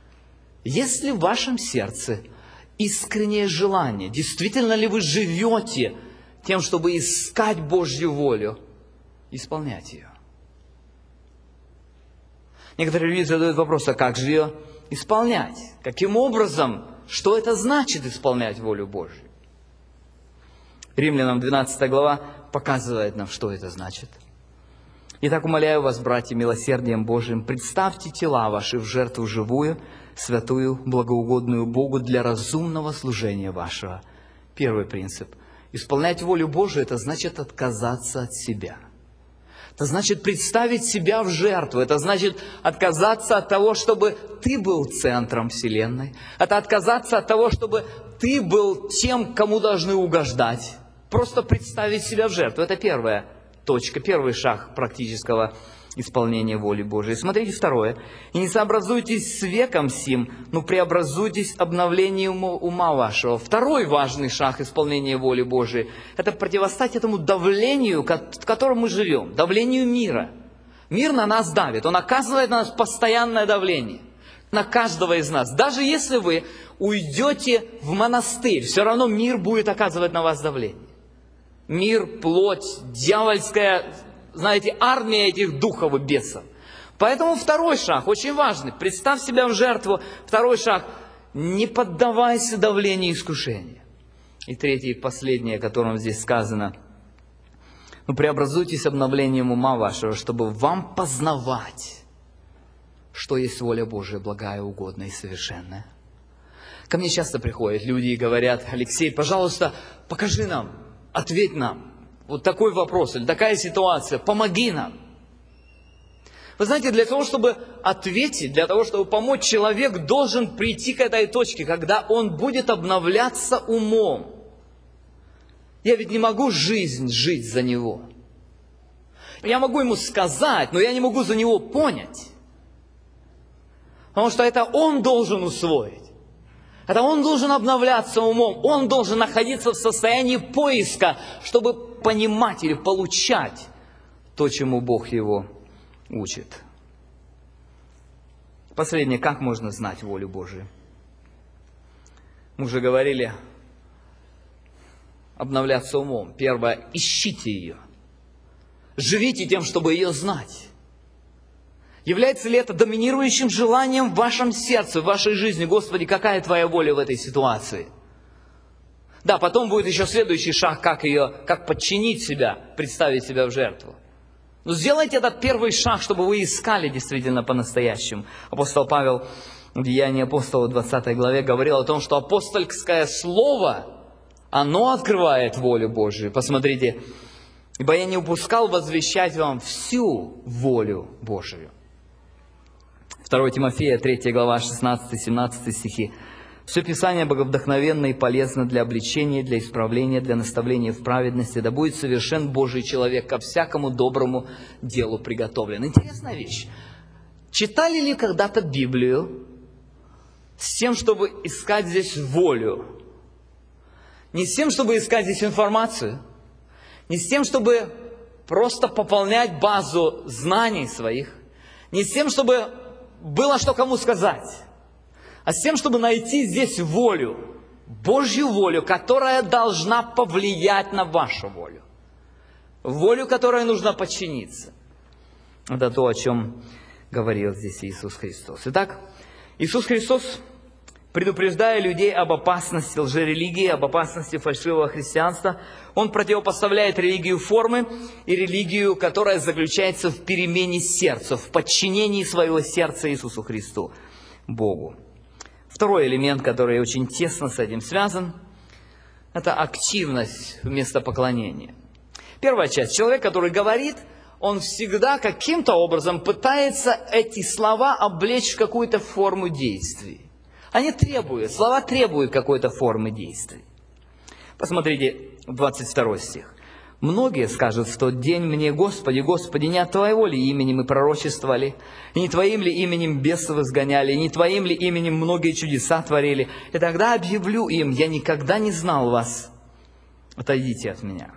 Есть ли в вашем сердце искреннее желание, действительно ли вы живете тем, чтобы искать Божью волю, исполнять ее? Некоторые люди задают вопрос, а как же ее исполнять? Каким образом? Что это значит исполнять волю Божью? Римлянам двенадцатая глава показывает нам, что это значит. Итак, умоляю вас, братья, милосердием Божиим, представьте тела ваши в жертву живую, святую, благоугодную Богу для разумного служения вашего. Первый принцип. Исполнять волю Божию – это значит отказаться от себя. Это значит представить себя в жертву. Это значит отказаться от того, чтобы ты был центром вселенной. Это отказаться от того, чтобы ты был тем, кому должны угождать. просто представить себя в жертву. Это первая точка, первый шаг практического исполнения воли Божией. Смотрите второе. «И не сообразуйтесь с веком сим, но преобразуйтесь обновлением ума вашего». Второй важный шаг исполнения воли Божией – это противостать этому давлению, в котором мы живем, давлению мира. Мир на нас давит, он оказывает на нас постоянное давление. На каждого из нас. Даже если вы уйдете в монастырь, все равно мир будет оказывать на вас давление. Мир, плоть, дьявольская, знаете, армия этих духов и бесов. Поэтому второй шаг очень важный. Представь себя в жертву. Второй шаг. Не поддавайся давлению искушения. И третий, последнее, о котором здесь сказано. Ну, преобразуйтесь обновлением ума вашего, чтобы вам познавать, что есть воля Божия, благая, угодная и совершенная. Ко мне часто приходят люди и говорят: Алексей, пожалуйста, покажи нам, ответь нам. Вот такой вопрос или такая ситуация, помоги нам. Вы знаете, для того, чтобы ответить, для того, чтобы помочь, человек должен прийти к этой точке, когда он будет обновляться умом. Я ведь не могу жизнь жить за него. Я могу ему сказать, но я не могу за него понять. Потому что это он должен усвоить. Это он должен обновляться умом. Он должен находиться в состоянии поиска, чтобы понимать или получать то, чему Бог его учит. Последнее. Как можно знать волю Божию? Мы уже говорили, обновляться умом. Первое. Ищите ее. Живите тем, чтобы ее знать. Является ли это доминирующим желанием в вашем сердце, в вашей жизни? Господи, какая Твоя воля в этой ситуации? Да, потом будет еще следующий шаг, как ее, как подчинить себя, представить себя в жертву. Но сделайте этот первый шаг, чтобы вы искали действительно по-настоящему. Апостол Павел в Деянии апостола двадцатой главе говорил о том, что апостольское слово, оно открывает волю Божию. Посмотрите, ибо я не упускал возвещать вам всю волю Божию. второе Тимофея, третья глава, шестнадцатый-семнадцатый стихи. «Все Писание боговдохновенно и полезно для обличения, для исправления, для наставления в праведности, да будет совершен Божий человек, ко всякому доброму делу приготовлен». Интересная вещь. Читали ли когда-то Библию с тем, чтобы искать здесь волю? Не с тем, чтобы искать здесь информацию, не с тем, чтобы просто пополнять базу знаний своих, не с тем, чтобы было что кому сказать, а с тем, чтобы найти здесь волю, Божью волю, которая должна повлиять на вашу волю. Волю, которой нужно подчиниться. Это то, о чем говорил здесь Иисус Христос. Итак, Иисус Христос, предупреждая людей об опасности лжерелигии, об опасности фальшивого христианства, Он противопоставляет религию формы и религию, которая заключается в перемене сердца, в подчинении своего сердца Иисусу Христу, Богу. Второй элемент, который очень тесно с этим связан, это активность вместо поклонения. Первая часть. Человек, который говорит, он всегда каким-то образом пытается эти слова облечь в какую-то форму действий. Они требуют, слова требуют какой-то формы действий. Посмотрите, двадцать второй стих. «Многие скажут в тот день мне: Господи, Господи, не от Твоего ли имени мы пророчествовали, и не Твоим ли именем бесов изгоняли, и не Твоим ли именем многие чудеса творили? И тогда объявлю им: я никогда не знал вас, отойдите от меня».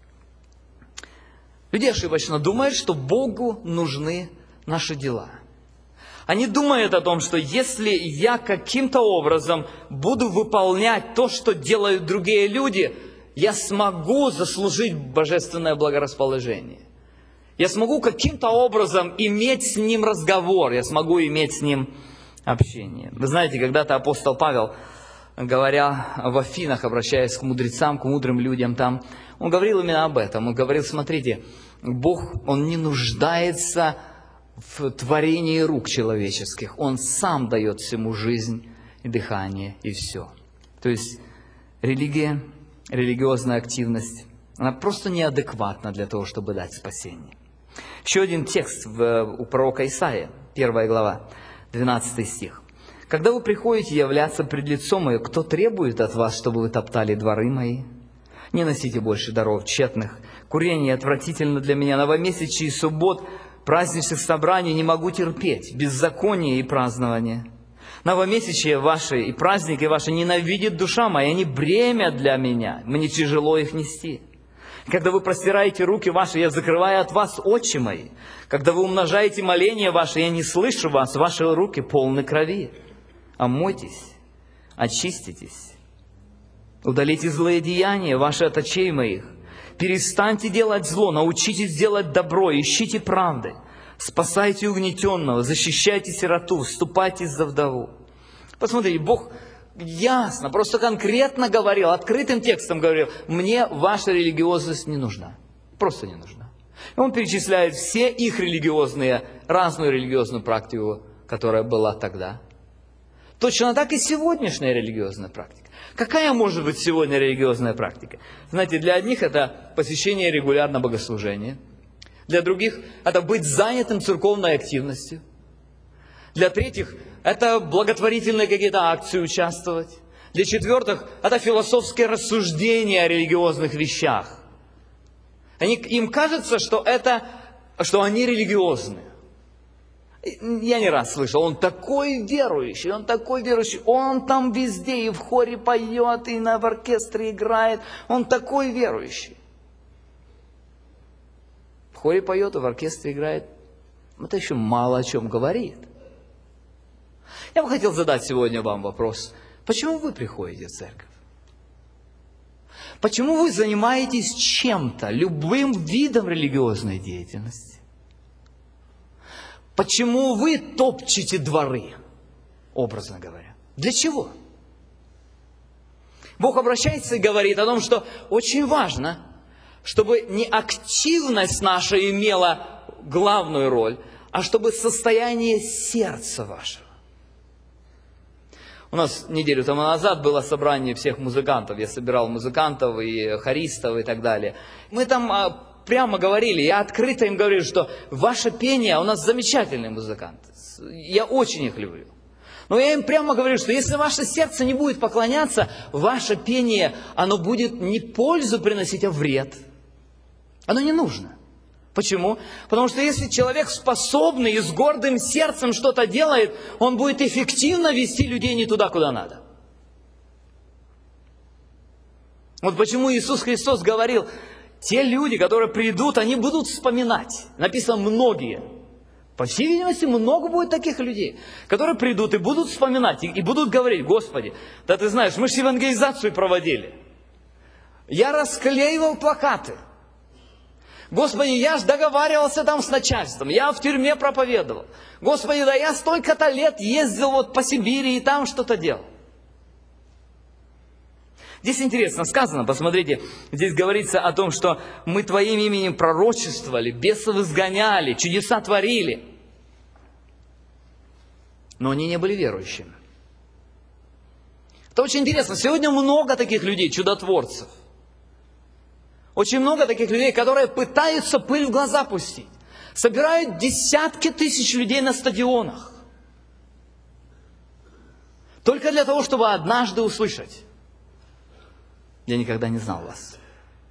Люди ошибочно думают, что Богу нужны наши дела. Они думают о том, что если я каким-то образом буду выполнять то, что делают другие люди, я смогу заслужить божественное благорасположение. Я смогу каким-то образом иметь с Ним разговор, я смогу иметь с Ним общение. Вы знаете, когда-то апостол Павел, говоря в Афинах, обращаясь к мудрецам, к мудрым людям там, он говорил именно об этом. Он говорил: смотрите, Бог, Он не нуждается в творении рук человеческих. Он сам дает всему жизнь и дыхание, и все. То есть религия, религиозная активность, она просто неадекватна для того, чтобы дать спасение. Еще один текст в, у пророка Исаия, первая глава, двенадцатый стих. «Когда вы приходите являться пред лицом Мое, кто требует от вас, чтобы вы топтали дворы Мои? Не носите больше даров тщетных. Курение отвратительно для меня. Новомесячье и суббот, праздничных собраний не могу терпеть. Беззаконие и празднование. Новомесячие ваши и праздники ваши ненавидит душа моя. Они бремя для меня. Мне тяжело их нести. Когда вы простираете руки ваши, я закрываю от вас очи мои. Когда вы умножаете моления ваши, я не слышу вас. Ваши руки полны крови. Омойтесь, очиститесь. Удалите злые деяния ваши от очей моих. Перестаньте делать зло, научитесь делать добро, ищите правды. Спасайте угнетенного, защищайте сироту, вступайтесь за вдову. Посмотрите, Бог ясно, просто конкретно говорил, открытым текстом говорил, мне ваша религиозность не нужна. Просто не нужна. И он перечисляет все их религиозные, разную религиозную практику, которая была тогда. Точно так и сегодняшняя религиозная практика. Какая может быть сегодня религиозная практика? Знаете, для одних это посещение регулярно богослужения. Для других это быть занятым церковной активностью. Для третьих это благотворительные какие-то акции участвовать. Для четвертых это философские рассуждения о религиозных вещах. Они, им кажется, что, это, что они религиозны. Я не раз слышал, он такой верующий, он такой верующий, он там везде и в хоре поет, и на в оркестре играет, он такой верующий. В хоре поет, и в оркестре играет, это еще мало о чем говорит. Я бы хотел задать сегодня вам вопрос, почему вы приходите в церковь? Почему вы занимаетесь чем-то, любым видом религиозной деятельности? Почему вы топчете дворы, образно говоря? Для чего? Бог обращается и говорит о том, что очень важно, чтобы не активность наша имела главную роль, а чтобы состояние сердца вашего. У нас неделю тому назад было собрание всех музыкантов. Я собирал музыкантов и хористов и так далее. Мы там прямо говорили, я открыто им говорю, что ваше пение, у нас замечательные музыканты. Я очень их люблю. Но я им прямо говорю, что если ваше сердце не будет поклоняться, ваше пение, оно будет не пользу приносить, а вред. Оно не нужно. Почему? Потому что если человек способный и с гордым сердцем что-то делает, он будет эффективно вести людей не туда, куда надо. Вот почему Иисус Христос говорил, те люди, которые придут, они будут вспоминать. Написано «многие». По всей видимости, много будет таких людей, которые придут и будут вспоминать, и, и будут говорить, Господи, да ты знаешь, мы же евангелизацию проводили. Я расклеивал плакаты. Господи, я же договаривался там с начальством, я в тюрьме проповедовал. Господи, да я столько-то лет ездил вот по Сибири и там что-то делал. Здесь интересно сказано, посмотрите, здесь говорится о том, что мы Твоим именем пророчествовали, бесов изгоняли, чудеса творили. Но они не были верующими. Это очень интересно. Сегодня много таких людей, чудотворцев. Очень много таких людей, которые пытаются пыль в глаза пустить. Собирают десятки тысяч людей на стадионах. Только для того, чтобы однажды услышать. Я никогда не знал вас.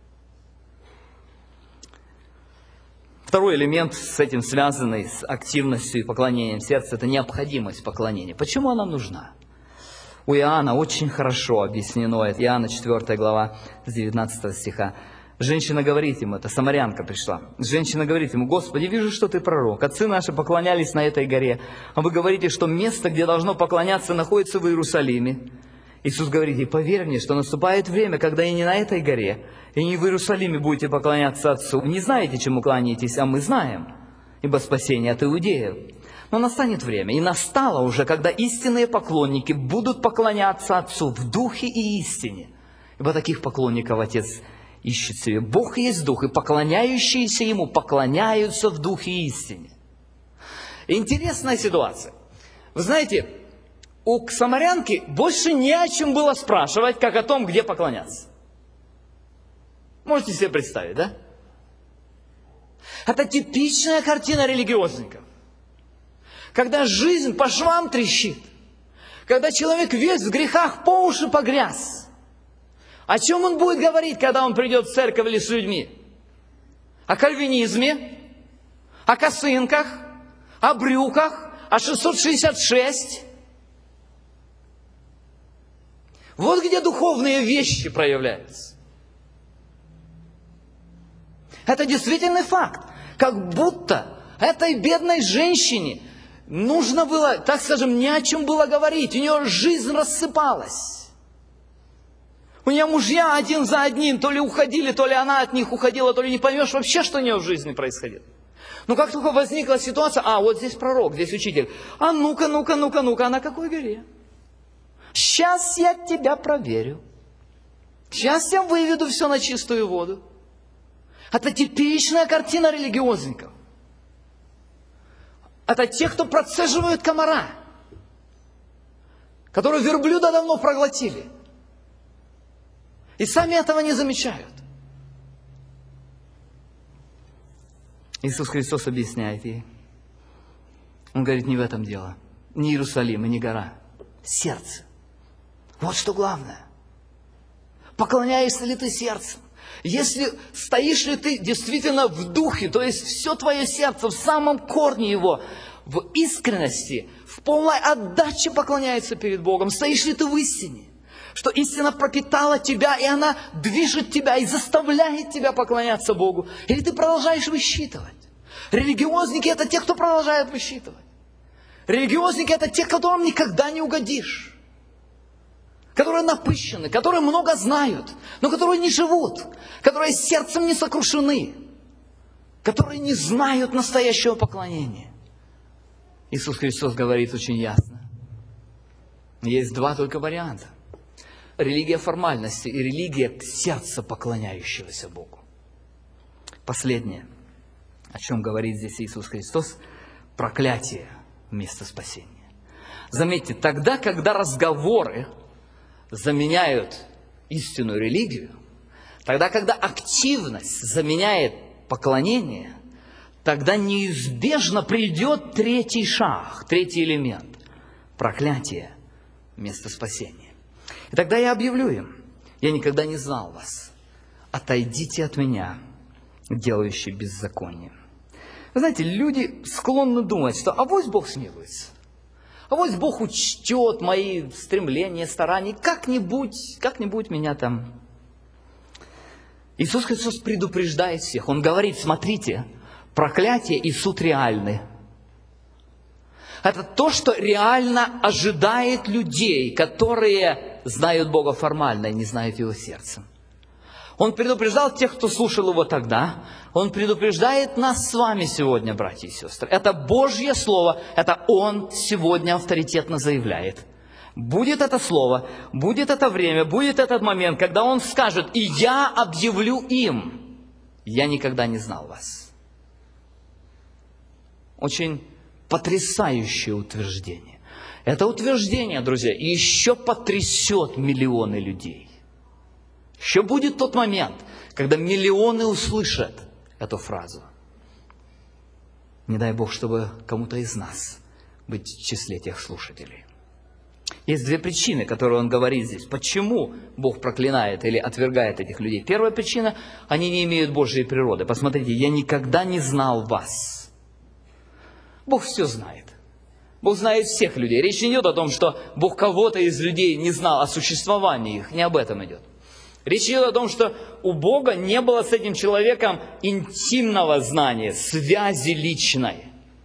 Второй элемент с этим связанный, с активностью и поклонением сердца, это необходимость поклонения. Почему она нужна? У Иоанна очень хорошо объяснено, это Иоанна четвёртая глава, с девятнадцатого стиха. Женщина говорит ему, это самарянка пришла, женщина говорит ему, Господи, вижу, что ты пророк, отцы наши поклонялись на этой горе, а вы говорите, что место, где должно поклоняться, находится в Иерусалиме. Иисус говорит, и поверь мне, что наступает время, когда и не на этой горе, и не в Иерусалиме будете поклоняться Отцу. Не знаете, чему кланяетесь, а мы знаем, ибо спасение от иудеев. Но настанет время, и настало уже, когда истинные поклонники будут поклоняться Отцу в духе и истине. Ибо таких поклонников Отец ищет себе. Бог есть Дух, и поклоняющиеся Ему поклоняются в духе и истине. Интересная ситуация. Вы знаете, у самарянки больше не о чем было спрашивать, как о том, где поклоняться. Можете себе представить, да? Это типичная картина религиозников. Когда жизнь по швам трещит. Когда человек весь в грехах по уши погряз. О чем он будет говорить, когда он придет в церковь или с людьми? О кальвинизме, о косынках, о брюках, о шестьсот шестьдесят шесть. Вот где духовные вещи проявляются. Это действительный факт. Как будто этой бедной женщине нужно было, так скажем, не о чем было говорить. У нее жизнь рассыпалась. У нее мужья один за одним, то ли уходили, то ли она от них уходила, то ли не поймешь вообще, что у нее в жизни происходило. Но как только возникла ситуация, а вот здесь пророк, здесь учитель, а ну-ка, ну-ка, ну-ка, ну-ка, а на какой горе? Сейчас я тебя проверю. Сейчас я выведу все на чистую воду. Это типичная картина религиозников. Это те, кто процеживают комара, которые верблюда давно проглотили. И сами этого не замечают. Иисус Христос объясняет ей. Он говорит, не в этом дело. Не Иерусалим и не гора. Сердце. Вот что главное. Поклоняешься ли ты сердцем? Если стоишь ли ты действительно в духе, то есть все твое сердце в самом корне его, в искренности, в полной отдаче поклоняется перед Богом. Стоишь ли ты в истине? Что истина пропитала тебя, и она движет тебя, и заставляет тебя поклоняться Богу. Или ты продолжаешь высчитывать. Религиозники – это те, кто продолжает высчитывать. Религиозники – это те, которым никогда не угодишь. Которые напыщены, которые много знают, но которые не живут. Которые сердцем не сокрушены. Которые не знают настоящего поклонения. Иисус Христос говорит очень ясно. Есть два только варианта. Религия формальности и религия сердца поклоняющегося Богу. Последнее, о чем говорит здесь Иисус Христос, проклятие вместо спасения. Заметьте, тогда, когда разговоры заменяют истинную религию, тогда, когда активность заменяет поклонение, тогда неизбежно придет третий шаг, третий элемент – проклятие вместо спасения. И тогда я объявлю им, я никогда не знал вас. Отойдите от меня, делающие беззаконие. Вы знаете, люди склонны думать, что авось Бог смилуется. Авось Бог учтет мои стремления, старания, как-нибудь, как-нибудь меня там. Иисус Христос предупреждает всех. Он говорит, смотрите, проклятие и суд реальны. Это то, что реально ожидает людей, которые знают Бога формально и не знают Его сердцем. Он предупреждал тех, кто слушал Его тогда. Он предупреждает нас с вами сегодня, братья и сестры. Это Божье Слово, это Он сегодня авторитетно заявляет. Будет это Слово, будет это время, будет этот момент, когда Он скажет, и я объявлю им, я никогда не знал вас. Очень потрясающее утверждение. Это утверждение, друзья, еще потрясет миллионы людей. Еще будет тот момент, когда миллионы услышат эту фразу. Не дай Бог, чтобы кому-то из нас быть в числе тех слушателей. Есть две причины, которые он говорит здесь. Почему Бог проклинает или отвергает этих людей? Первая причина – они не имеют Божьей природы. Посмотрите, я никогда не знал вас. Бог все знает. Бог знает всех людей. Речь не идет о том, что Бог кого-то из людей не знал о существовании их. Не об этом идет. Речь идет о том, что у Бога не было с этим человеком интимного знания, связи личной.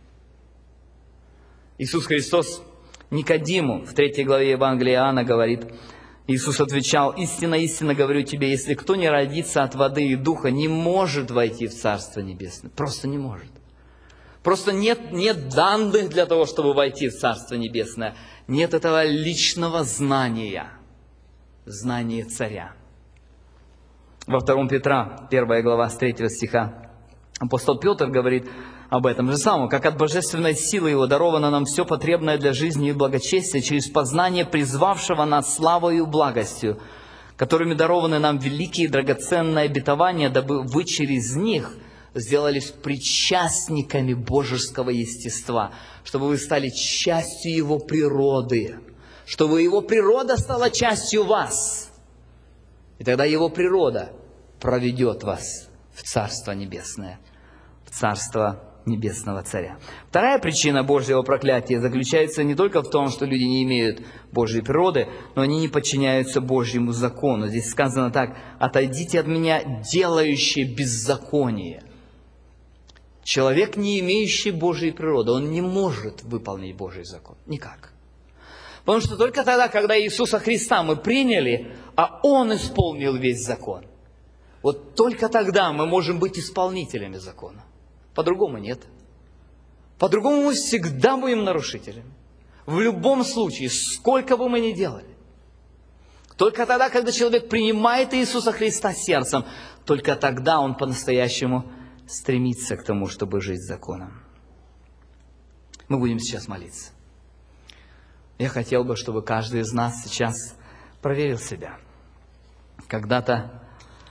Иисус Христос Никодиму в третьей главе Евангелия Иоанна говорит, Иисус отвечал, «Истинно, истинно говорю тебе, если кто не родится от воды и духа, не может войти в Царство Небесное». Просто не может. Просто нет, нет данных для того, чтобы войти в Царство Небесное. Нет этого личного знания, знания Царя. Во втором Петра, первая глава, с третьего стиха, апостол Петр говорит об этом же самом, как от божественной силы Его даровано нам все потребное для жизни и благочестия через познание призвавшего нас славою и благостью, которыми дарованы нам великие драгоценные обетования, дабы вы через них сделались причастниками божеского естества, чтобы вы стали частью Его природы, чтобы Его природа стала частью вас. И тогда Его природа проведет вас в Царство Небесное, в Царство Небесного Царя. Вторая причина Божьего проклятия заключается не только в том, что люди не имеют Божьей природы, но они не подчиняются Божьему закону. Здесь сказано так: «Отойдите от меня, делающие беззаконие». Человек, не имеющий Божьей природы, он не может выполнить Божий закон. Никак. Потому что только тогда, когда Иисуса Христа мы приняли, а Он исполнил весь закон, вот только тогда мы можем быть исполнителями закона. По-другому нет. По-другому мы всегда будем нарушителями. В любом случае, сколько бы мы ни делали. Только тогда, когда человек принимает Иисуса Христа сердцем, только тогда он по-настоящему стремится к тому, чтобы жить законом. Мы будем сейчас молиться. Я хотел бы, чтобы каждый из нас сейчас проверил себя. Когда-то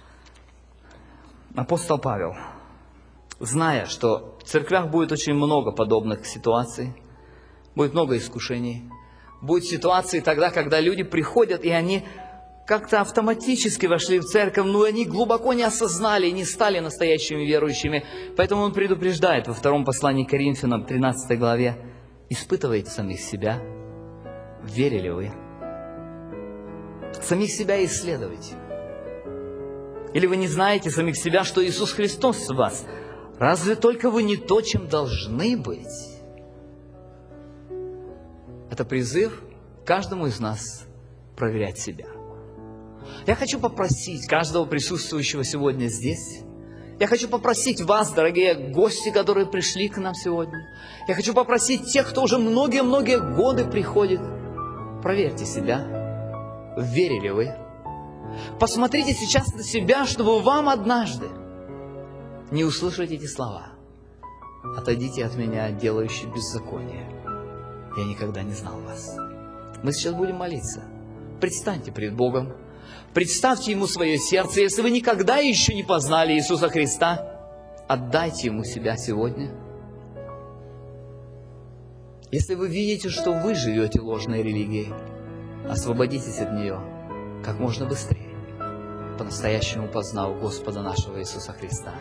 апостол Павел, зная, что в церквях будет очень много подобных ситуаций, будет много искушений, будут ситуации тогда, когда люди приходят, и они как-то автоматически вошли в церковь, но они глубоко не осознали и не стали настоящими верующими. Поэтому он предупреждает во втором послании к Коринфянам, тринадцатой главе: «Испытывайте самих себя, верили вы? Самих себя исследуйте. Или вы не знаете самих себя, что Иисус Христос в вас? Разве только вы не то, чем должны быть?» Это призыв каждому из нас проверять себя. Я хочу попросить каждого присутствующего сегодня здесь, я хочу попросить вас, дорогие гости, которые пришли к нам сегодня, я хочу попросить тех, кто уже многие-многие годы приходит, проверьте себя, верили вы. Посмотрите сейчас на себя, чтобы вам однажды не услышать эти слова: «Отойдите от меня, делающие беззаконие. Я никогда не знал вас». Мы сейчас будем молиться. Предстаньте пред Богом. Представьте Ему свое сердце. Если вы никогда еще не познали Иисуса Христа, отдайте Ему себя сегодня. Если вы видите, что вы живете ложной религией, освободитесь от нее как можно быстрее, по-настоящему познав Господа нашего Иисуса Христа.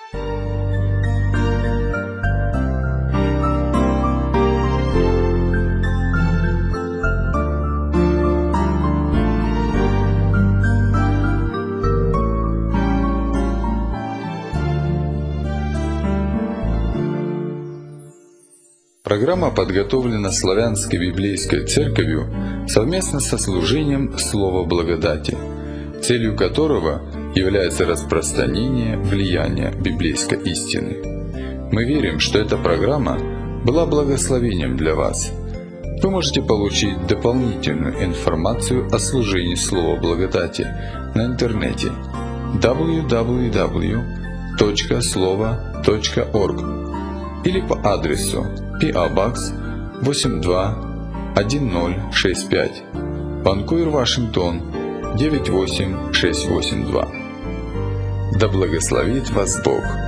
Программа подготовлена Славянской Библейской Церковью совместно со служением Слова Благодати, целью которого является распространение влияния библейской истины. Мы верим, что эта программа была благословением для вас. Вы можете получить дополнительную информацию о служении Слова Благодати на интернете дабл ю дабл ю дабл ю точка слова точка орг или по адресу пи о Box восемь два один ноль шесть пять, Ванкувер, Вашингтон девять восемь шесть восемь два. Да благословит вас Бог!